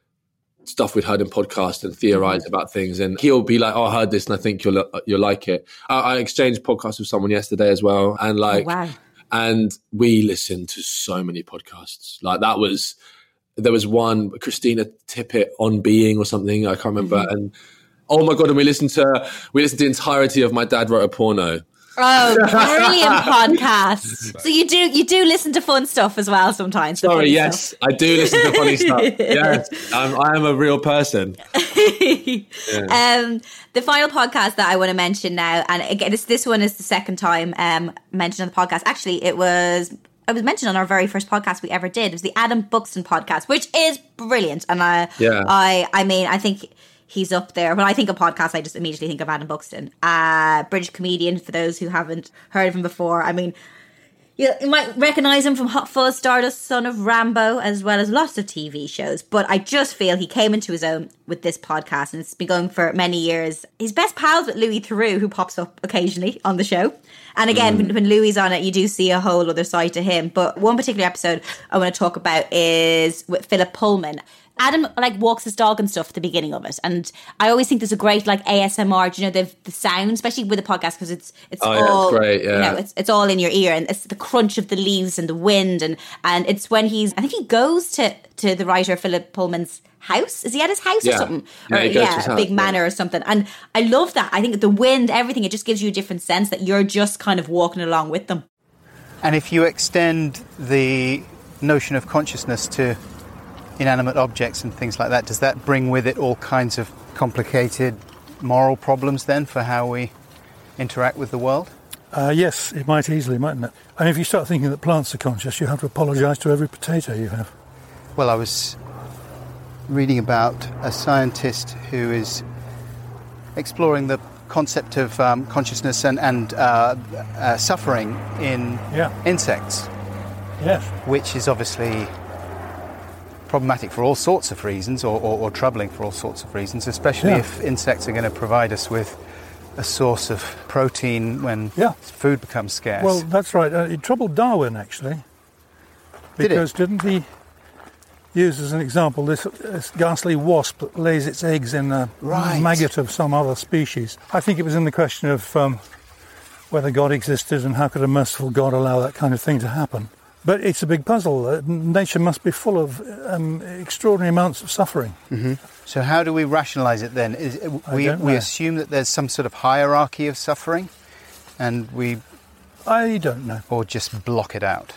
stuff we'd heard in podcasts and theorize about things. And he'll be like, oh, I heard this and I think you'll you'll like it. I, I exchanged podcasts with someone yesterday as well. And like, oh, wow. And we listened to so many podcasts. Like that was, there was one, Christina Tippett on Being or something, I can't remember. Mm-hmm. And oh my God, and we listened to, we listened to the entirety of My Dad Wrote a Porno. Oh, brilliant podcast. So you do you do listen to fun stuff as well sometimes. Sorry, yes, stuff. I do listen to funny stuff. Yes, I'm, I am a real person. Yeah. Um, the final podcast that I want to mention now, and again, this this one is the second time um, mentioned on the podcast. Actually, it was it was mentioned on our very first podcast we ever did. It was the Adam Buxton podcast, which is brilliant. And I, yeah. I, I mean, I think he's up there. When I think of podcasts, I just immediately think of Adam Buxton, uh, British comedian. For those who haven't heard of him before, I mean, You, you might recognise him from Hot Full of Stardust, son of Rambo, as well as lots of T V shows. But I just feel he came into his own with this podcast, and it's been going for many years. He's best pals with Louis Theroux, who pops up occasionally on the show. And again, mm. when, when Louis is on it, you do see a whole other side to him. But one particular episode I want to talk about is with Philip Pullman. Adam like walks his dog and stuff at the beginning of it, and I always think there's a great like A S M R, you know, the the sound, especially with the podcast, because it's it's oh, all yeah, it's great, yeah. you know, it's it's all in your ear, and it's the crunch of the leaves and the wind, and and it's when he's I think he goes to to the writer Philip Pullman's house. Is he at his house yeah. or something? Yeah, or yeah, a house, big manor yeah. or something. And I love that. I think the wind, everything, it just gives you a different sense that you're just kind of walking along with them. And if you extend the notion of consciousness to inanimate objects and things like that, does that bring with it all kinds of complicated moral problems then for how we interact with the world? Uh, yes, it might easily, mightn't it? And if you start thinking that plants are conscious, you have to apologise to every potato you have. Well, I was reading about a scientist who is exploring the concept of um, consciousness and, and uh, uh, suffering in yeah. insects. Yes. Which is obviously problematic for all sorts of reasons, or, or, or troubling for all sorts of reasons, especially yeah. if insects are going to provide us with a source of protein when yeah. food becomes scarce. Well, that's right. Uh, it troubled Darwin, actually. Because Did it? didn't he use as an example this, this ghastly wasp that lays its eggs in a right. maggot of some other species? I think it was in the question of um, whether God existed and how could a merciful God allow that kind of thing to happen. But it's a big puzzle. Uh, nature must be full of um, extraordinary amounts of suffering. Mm-hmm. So how do we rationalise it then? Is, we we assume that there's some sort of hierarchy of suffering, and we... I don't know. Or just block it out?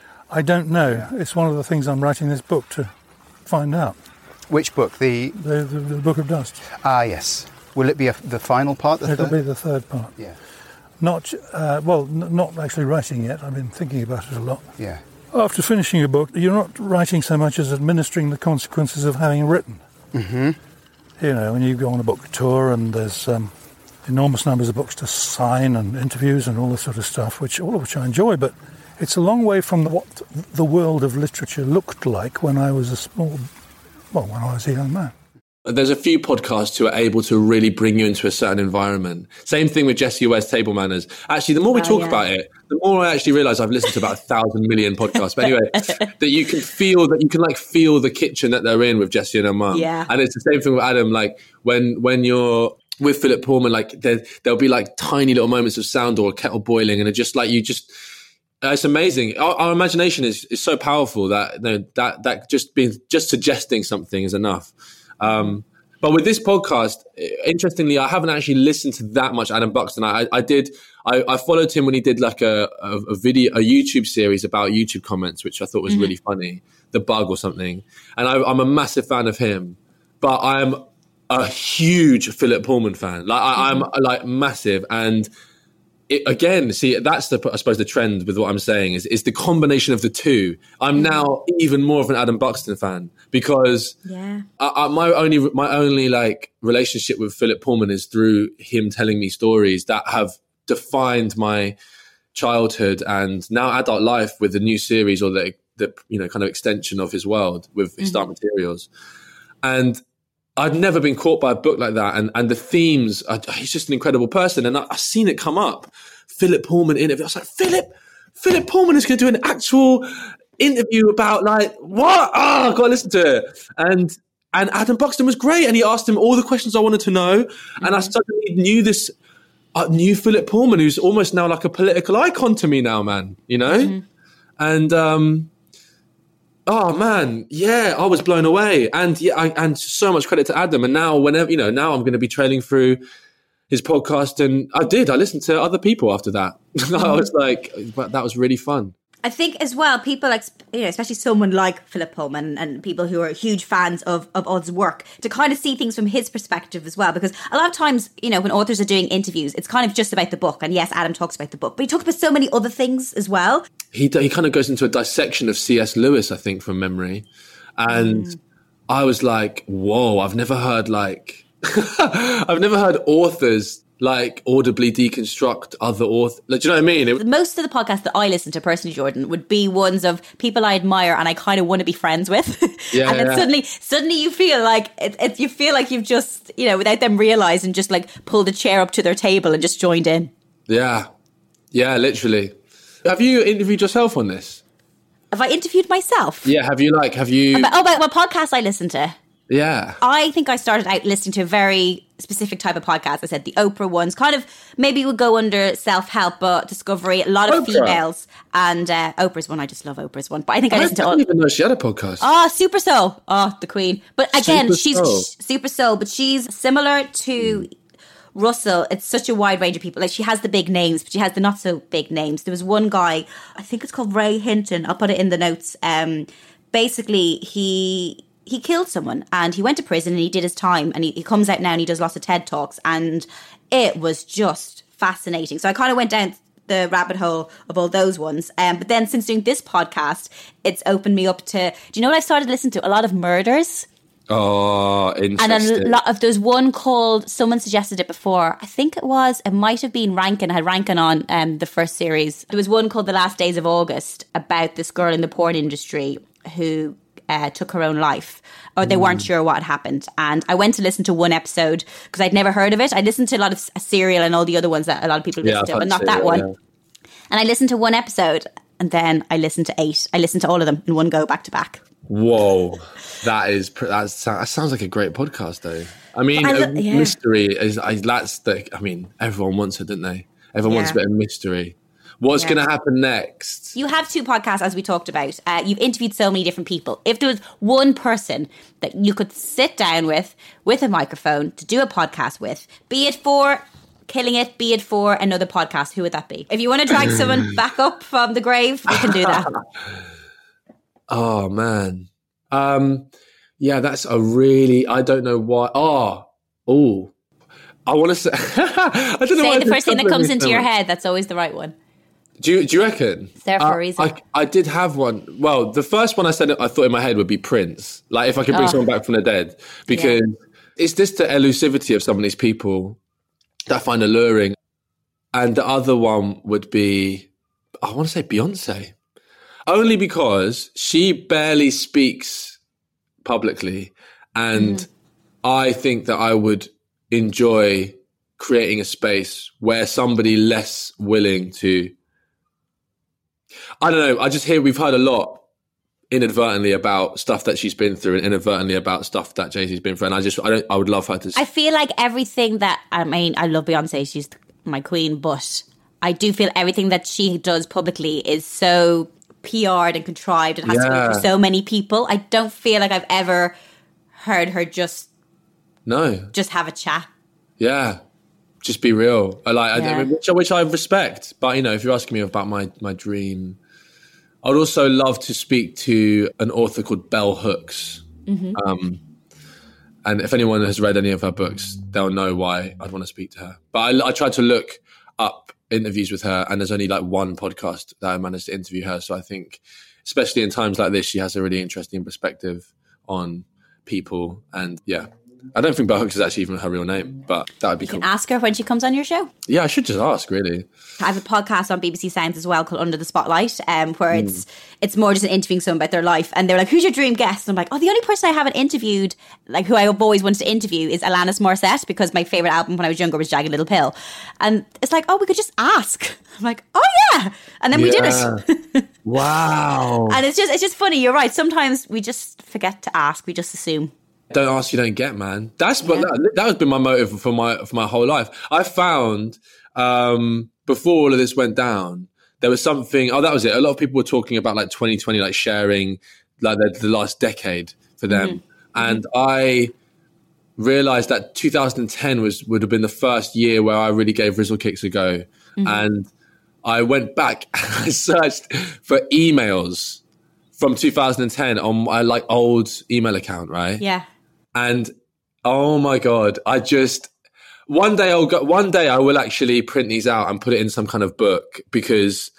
I don't know. Yeah. It's one of the things I'm writing this book to find out. Which book? The The, the, the Book of Dust. Ah, yes. Will it be a, the final part? The It'll third? be the third part. Yeah. Not, uh, well, n- not actually writing yet. I've been thinking about it a lot. Yeah. After finishing a book, you're not writing so much as administering the consequences of having written. Mm-hmm. You know, when you go on a book tour and there's um, enormous numbers of books to sign and interviews and all this sort of stuff, which all of which I enjoy, but it's a long way from what the world of literature looked like when I was a small, well, when I was a young man. There's a few podcasts who are able to really bring you into a certain environment. Same thing with Jessie Ware's Table Manners. Actually, the more we oh, talk yeah. about it, the more I actually realise I've listened to about a thousand million podcasts. But anyway, that you can feel that you can like feel the kitchen that they're in with Jessie and her mum. Yeah. And it's the same thing with Adam. Like when when you're with Philip Pullman, like there there'll be like tiny little moments of sound or a kettle boiling, and it just like you just. Uh, it's amazing. Our, our imagination is, is so powerful that you know, that that just being just suggesting something is enough. Um, but with this podcast, interestingly, I haven't actually listened to that much Adam Buxton. I, I did. I, I followed him when he did like a, a, a video, a YouTube series about YouTube comments, which I thought was mm-hmm. really funny. The Bug or something. And I, I'm a massive fan of him. But I'm a huge Philip Pullman fan. Like I, mm-hmm. I'm like massive and. It, again, see, that's the I suppose the trend with what I'm saying is is the combination of the two. I'm now even more of an Adam Buxton fan because yeah. I, I, my only my only like relationship with Philip Pullman is through him telling me stories that have defined my childhood and now adult life with the new series or the the you know kind of extension of his world with mm-hmm. Start Materials, and. I'd never been caught by a book like that, and, and the themes, are, he's just an incredible person, and I, I've seen it come up. Philip Pullman interview. I was like, Philip, Philip Pullman is going to do an actual interview about like, what? Oh, I've got to listen to it. And and Adam Buxton was great, and he asked him all the questions I wanted to know, mm-hmm. and I suddenly knew this, uh, knew Philip Pullman, who's almost now like a political icon to me now, man, you know? Mm-hmm. And, um... oh man, yeah, I was blown away, and yeah, I, and so much credit to Adam. And now, whenever you know, now I'm going to be trailing through his podcast, and I did. I listened to other people after that. I was like, that was really fun. I think as well, people like, you know, especially someone like Philip Pullman and people who are huge fans of, of Odd's work, to kind of see things from his perspective as well. Because a lot of times, you know, when authors are doing interviews, it's kind of just about the book. And yes, Adam talks about the book, but he talks about so many other things as well. He he kind of goes into a dissection of C S Lewis, I think, from memory. And mm. I was like, whoa, I've never heard like, I've never heard authors like audibly deconstruct other authors. Like, do you know what I mean? It, Most of the podcasts that I listen to personally, Jordan, would be ones of people I admire and I kind of want to be friends with. Yeah, and then yeah. suddenly, suddenly you feel like it, it, you feel like you've just, you know, without them realising, just like pulled a chair up to their table and just joined in. yeah. Yeah, literally. Have you interviewed yourself on this? Have I interviewed myself? Yeah, have you like, have you... About, oh, about what podcast I listen to? Yeah. I think I started out listening to a very specific type of podcast. I said the Oprah ones, kind of maybe would go under self-help, but discovery, a lot of Oprah. females. And uh, Oprah's one, I just love Oprah's one. But I think I, I listened to all... didn't even know she had a podcast. Oh, Super Soul. Oh, the queen. But again, Super she's Soul. Super Soul, but she's similar to Russell. It's such a wide range of people. Like, she has the big names, but she has the not so big names. There was one guy, I think it's called Ray Hinton. I'll put it in the notes. Um, basically, he... He killed someone and he went to prison and he did his time, and he, he comes out now and he does lots of TED Talks, and it was just fascinating. So I kind of went down the rabbit hole of all those ones. Um, but then since doing this podcast, it's opened me up to, do you know what I've started listening to? A lot of murders. Oh, And interesting. a lot of, there's one called, someone suggested it before. I think it was, it might have been Rankin, had Rankin on um, the first series. There was one called The Last Days of August about this girl in the porn industry who uh, took her own life, or they weren't sure what had happened. And I went to listen to one episode because I'd never heard of it. I listened to a lot of Serial and all the other ones that a lot of people Yeah, listen to, I've but not had that Serial, one. yeah. And I listened to one episode and then I listened to eight. I listened to all of them in one go, back to back. Whoa, that is pr- that's, that sounds like a great podcast, though. I mean, I lo- a yeah. mystery is I, that's the. I mean, everyone wants it, don't they? Everyone wants a Yeah. bit of mystery. What's Yeah. going to happen next? You have two podcasts, as we talked about. Uh, you've interviewed so many different people. If there was one person that you could sit down with, with a microphone, to do a podcast with, be it for Killing It, be it for another podcast, who would that be? If you want to drag someone back up from the grave, you can do that. Oh man, um, yeah, that's a really. I don't know why. Oh, oh, I want to say. I don't know why Say the this first thing that with comes me into so your much. head. That's always the right one. Do you, do you reckon? It's there for a Uh, reason. I, I did have one. Well, the first one I said I thought in my head would be Prince. Like if I could bring Oh. someone back from the dead, because it's just the elusivity of some of these people that I find alluring. And the other one would be, I want to say Beyonce, only because she barely speaks publicly, and Mm. I think that I would enjoy creating a space where somebody less willing to. I don't know. I just hear we've heard a lot inadvertently about stuff that she's been through, and inadvertently about stuff that Jay-Z's been through. And I just, I don't, I would love her to. I feel like everything that, I mean, I love Beyonce, she's my queen, but I do feel everything that she does publicly is so P R'd and contrived and has to Yeah. go for so many people. I don't feel like I've ever heard her just no, just have a chat. yeah, just be real. I like, Yeah. I, which, which I respect. But you know, if you're asking me about my my dream, I'd also love to speak to an author called Bell Hooks. Mm-hmm. Um, and if anyone has read any of her books, they'll know why I'd want to speak to her. But I, I tried to look up interviews with her, and there's only like one podcast that I managed to interview her. So I think, especially in times like this, she has a really interesting perspective on people. And yeah, I don't think Bell Hooks is actually even her real name, but that would be You cool. can ask her when she comes on your show. Yeah, I should just ask, really. I have a podcast on B B C Sounds as well called Under the Spotlight, um, where Hmm. it's it's more just an interviewing someone about their life, and they're like, "Who's your dream guest?" And I'm like, "Oh, the only person I haven't interviewed, like who I've always wanted to interview, is Alanis Morissette, because my favorite album when I was younger was Jagged Little Pill." And it's like, "Oh, we could just ask." I'm like, "Oh yeah," and then we did it. Wow. And it's just it's just funny. You're right. Sometimes we just forget to ask. We just assume. Don't ask, you don't get, man. That's what that, that has been my motive for my for my whole life. I found um, before all of this went down, there was something. Oh, that was it. A lot of people were talking about like twenty twenty, like sharing like the, the last decade for them, Mm-hmm. and I realized that two thousand ten was would have been the first year where I really gave Rizzle Kicks a go, Mm-hmm. and I went back and I searched for emails from two thousand ten on my like old email account, right? Yeah. And oh my God, I just, one day I'll go, one day I will actually print these out and put it in some kind of book, because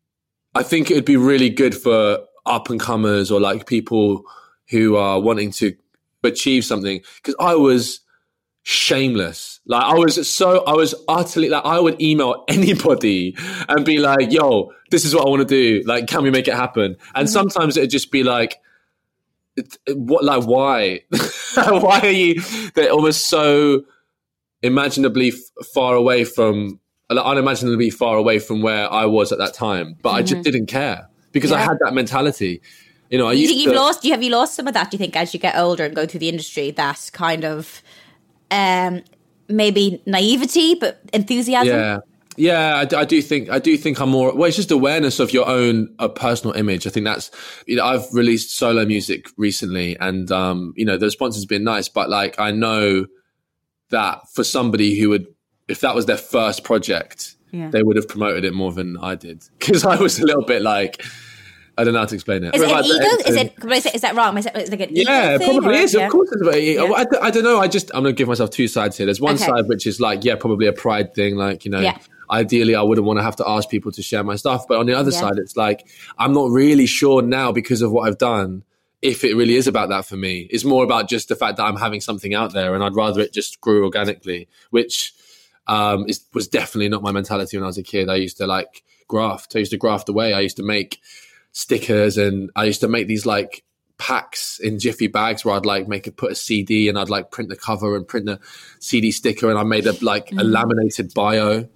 I think it would be really good for up and comers or like people who are wanting to achieve something. Because I was shameless. Like I was so, I was utterly like, I would email anybody and be like, yo, this is what I want to do. Like, can we make it happen? And mm-hmm. sometimes it'd just be like, it, what, like, why? Why are you, they're almost so imaginably f- far away from, unimaginably far away from where I was at that time. But mm-hmm. I just didn't care because yeah. I had that mentality. You know, I you used think you've to, lost, have you lost some of that, do you think, as you get older and go through the industry, that kind of, um, maybe naivety, but enthusiasm? Yeah. Yeah, I, I do think I do think I'm more. Well, it's just awareness of your own uh, personal image. I think that's, you know, I've released solo music recently, and um, you know, the response has been nice. But like, I know that for somebody who would, if that was their first project, yeah. they would have promoted it more than I did, because I was a little bit like, I don't know how to explain it. Is it an like ego? Is it? Is that wrong? Is it, is it like an yeah, ego thing, probably or? is. Yeah. Of course, it's about ego. Yeah. I, I don't know. I just I'm gonna give myself two sides here. There's one Okay. side which is like, yeah, probably a pride thing. Like, you know, Yeah. ideally I wouldn't want to have to ask people to share my stuff. But on the other Yeah. side, it's like I'm not really sure now because of what I've done if it really is about that for me. It's more about just the fact that I'm having something out there, and I'd rather it just grew organically, which um, is, was definitely not my mentality when I was a kid. I used to like graft. I used to graft away. I used to make stickers, and I used to make these like packs in Jiffy bags where I'd like make it, put a C D, and I'd like print the cover and print the C D sticker, and I made a like mm. a laminated bio.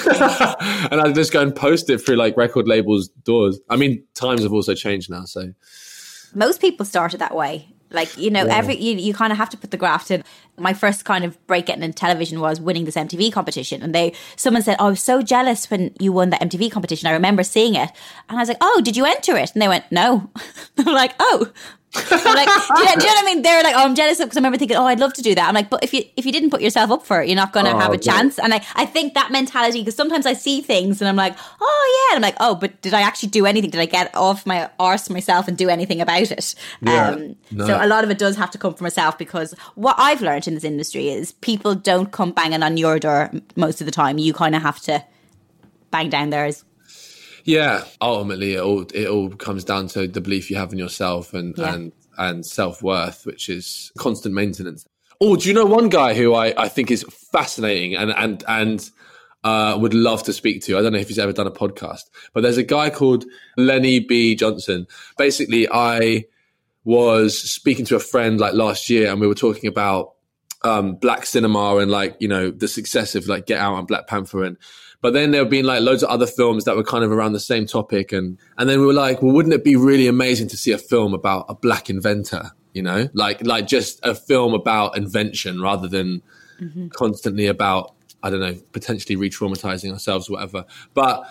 And I'd just go and post it through like record labels' doors. I mean, times have also changed now, so Most people started that way. Like, you know, Yeah. every you, you kind of have to put the graft in. My first kind of break getting in television was winning this M T V competition. And they someone said, oh, I was so jealous when you won the M T V competition. I remember seeing it. And I was like, oh, did you enter it? And they went, no. I'm like, oh. I'm like, do you, know, do you know what I mean? They were like, oh, I'm jealous because I remember thinking, oh, I'd love to do that. I'm like, but if you if you didn't put yourself up for it, you're not going to Oh, have a okay. chance. And I, I think that mentality, because sometimes I see things and I'm like, oh, yeah. And I'm like, oh, but did I actually do anything? Did I get off my arse myself and do anything about it? Yeah. Um, No. So a lot of it does have to come from myself, because what I've learned in this industry is people don't come banging on your door most of the time. You kind of have to bang down theirs. yeah. Ultimately, it all it all comes down to the belief you have in yourself and Yeah. and and self worth, which is constant maintenance. Oh, do you know one guy who I, I think is fascinating and and and uh, would love to speak to? I don't know if he's ever done a podcast, but there's a guy called Lenny B. Johnson. Basically, I was speaking to a friend like last year, and we were talking about um, black cinema and like, you know, the success of like Get Out and Black Panther, and but then there have been like loads of other films that were kind of around the same topic, and and then we were like, well, wouldn't it be really amazing to see a film about a black inventor? You know, like like just a film about invention rather than Mm-hmm. constantly about, I don't know, potentially re-traumatizing ourselves or whatever. But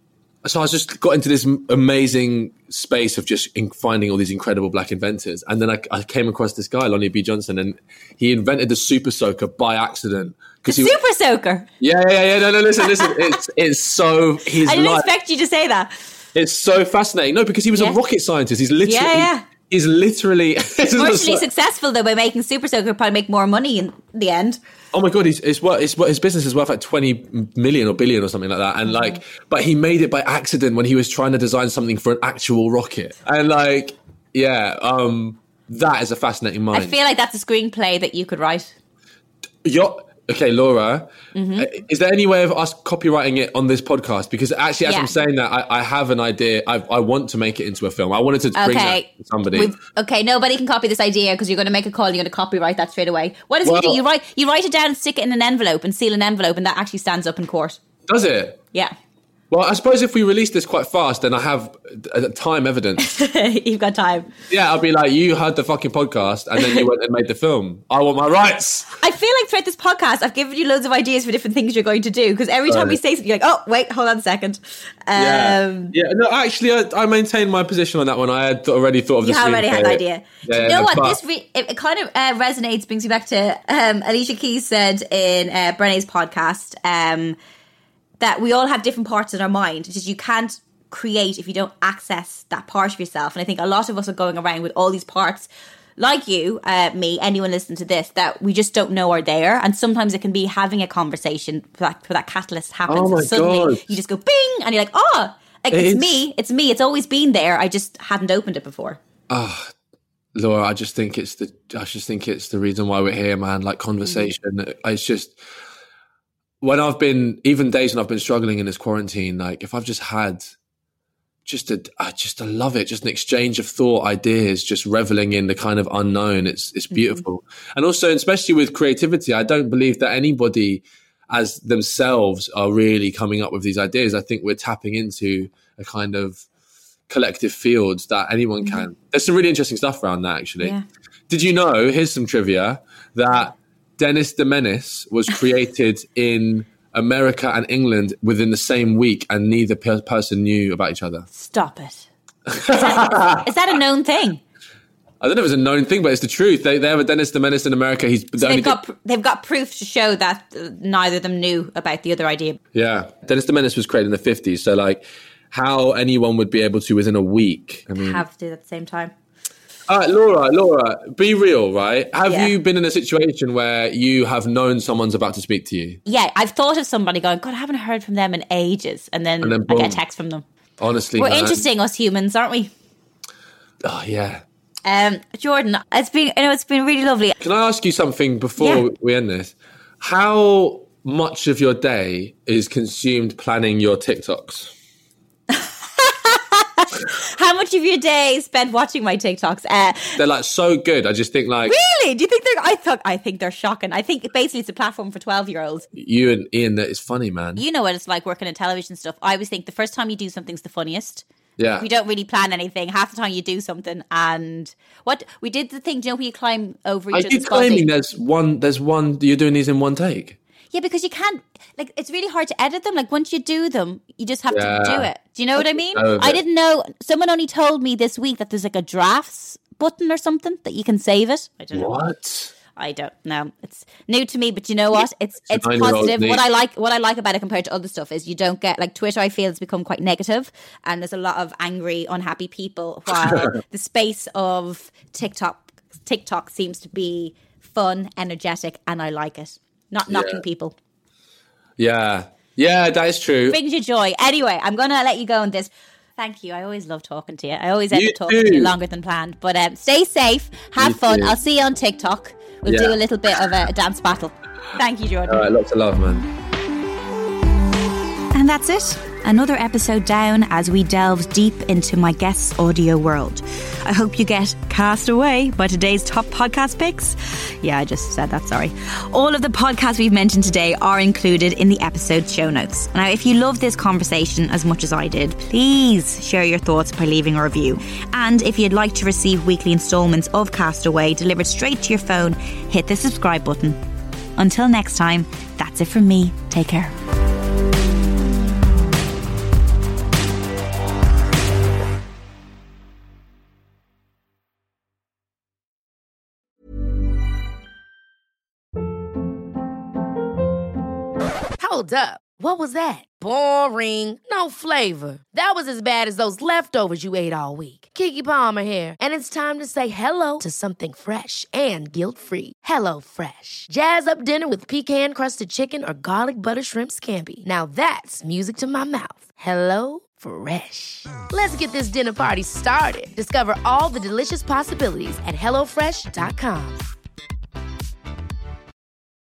so I just got into this m- amazing space of just in finding all these incredible black inventors. And then I, I came across this guy, Lonnie B. Johnson, and he invented the Super Soaker by accident. The he, Super Soaker. Yeah, yeah, yeah. No, no, listen, listen. It's it's so he's I didn't like, expect you to say that. it's so fascinating. No, because he was Yeah. a rocket scientist. He's literally Yeah, yeah. he's literally Commercially successful, though, by making Super Soaker, probably make more money in the end. Oh my god, he's, it's what his, his business is worth like twenty million or billion or something like that. And Mm-hmm. like, but he made it by accident when he was trying to design something for an actual rocket. And like, yeah, um, that is a fascinating mind. I feel like that's a screenplay that you could write. You're, okay, Laura, Mhm. uh, is there any way of us copywriting it on this podcast? Because actually, as Yeah. I'm saying that, I, I have an idea. I, I want to make it into a film. I wanted to bring Okay. that to somebody. We've, okay, nobody can copy this idea because you're going to make a call and you're going to copyright that straight away. What is it you do? Well- You write, you write it down and stick it in an envelope and seal an envelope, and that actually stands up in court. Does it? Yeah. Well, I suppose if we release this quite fast, then I have uh, time evidence. You've got time. Yeah, I'll be like, you heard the fucking podcast and then you went and made the film. I want my rights. I feel like throughout this podcast, I've given you loads of ideas for different things you're going to do, because every time we Right. say something, you're like, oh, wait, hold on a second. Um, yeah. yeah, no, actually, I, I maintain my position on that one. I had already thought of You the already had the screenplay. idea. Yeah, you know what? but- This re- it, it kind of uh, resonates, brings me back to um, Alicia Keys said in uh, Brené's podcast um, that we all have different parts in our mind. It's just you can't create if you don't access that part of yourself. And I think a lot of us are going around with all these parts, like you, uh, me, anyone listening to this, that we just don't know are there. And sometimes it can be having a conversation for that, for that catalyst happens. Oh my and suddenly God. you just go bing, and you're like, oh, like, it's It's- me, it's me. It's always been there. I just hadn't opened it before. Ah, Laura, I just think it's the I just think it's the reason why we're here, man. Like conversation. Mm-hmm. It's just when I've been even days when I've been struggling in this quarantine. Like if I've just had just a I just I love it. Just an exchange of thought, ideas, just reveling in the kind of unknown. It's it's beautiful, mm-hmm. and also especially with creativity, I don't believe that anybody as themselves are really coming up with these ideas. I think we're tapping into a kind of collective fields that anyone can. Mm-hmm. There's some really interesting stuff around that, actually. Yeah. Did you know, here's some trivia, that Dennis the Menace was created in America and England within the same week and neither per- person knew about each other? Stop it. Is that, is that a known thing? I don't know if it's a known thing, but it's the truth. They they have a Dennis the Menace in America. He's the so only they've got di- they've got proof to show that uh, neither of them knew about the other idea. Yeah. Dennis the Menace was created in the fifties, so like how anyone would be able to within a week. I mean, have to do it at the same time. All right, Laura, Laura, be real, right? Have yeah. you been in a situation where you have known someone's about to speak to you? Yeah, I've thought of somebody going, God, I haven't heard from them in ages. And then, and then I get a text from them. Honestly, we're man. interesting, us humans, aren't we? Oh, yeah. Um, Jordan, it's been, you know, it's been really lovely. Can I ask you something before yeah. we end this? How much of your day is consumed planning your TikToks? How much of your day is spent watching my TikToks? Uh, they're like so good. I just think like really. Do you think they're? I thought I think they're shocking. I think basically it's a platform for twelve year olds. You and Ian, that is funny, man. You know what it's like working in television stuff. I always think the first time you do something's the funniest. Yeah. We don't really plan anything. Half the time you do something, and what we did the thing. Do you know where you climb over each Are other's you claiming body? there's one? There's one. You're doing these in one take. Yeah, because you can't, like, it's really hard to edit them. Like, once you do them, you just have yeah. to do it. Do you know what I mean? I didn't know. Someone only told me this week that there's like a drafts button or something that you can save it. I don't know. What? I don't know. It's new to me, but you know what? It's it's, it's positive. What I like what I like about it compared to other stuff is you don't get, like, Twitter, I feel, has become quite negative, and there's a lot of angry, unhappy people, while the space of TikTok TikTok seems to be fun, energetic, and I like it. Not knocking yeah. people. Yeah. Yeah, that is true. Brings you joy. Anyway, I'm going to let you go on this. Thank you. I always love talking to you. I always end you up talking too. to you longer than planned. But um, stay safe. Have you fun. too. I'll see you on TikTok. We'll yeah. do a little bit of a, a dance battle. Thank you, Jordan. All right, lots of love, man. And that's it. Another episode down as we delve deep into my guest's audio world. I hope you get cast away by today's top podcast picks. Yeah, I just said that, sorry. All of the podcasts we've mentioned today are included in the episode show notes. Now, if you love this conversation as much as I did, please share your thoughts by leaving a review. And if you'd like to receive weekly installments of Castaway delivered straight to your phone, hit the subscribe button. Until next time, that's it from me. Take care. Hold up. What was that? Boring. No flavor. That was as bad as those leftovers you ate all week. Keke Palmer here, and it's time to say hello to something fresh and guilt-free. Hello Fresh. Jazz up dinner with pecan-crusted chicken or garlic butter shrimp scampi. Now that's music to my mouth. Hello Fresh. Let's get this dinner party started. Discover all the delicious possibilities at hello fresh dot com.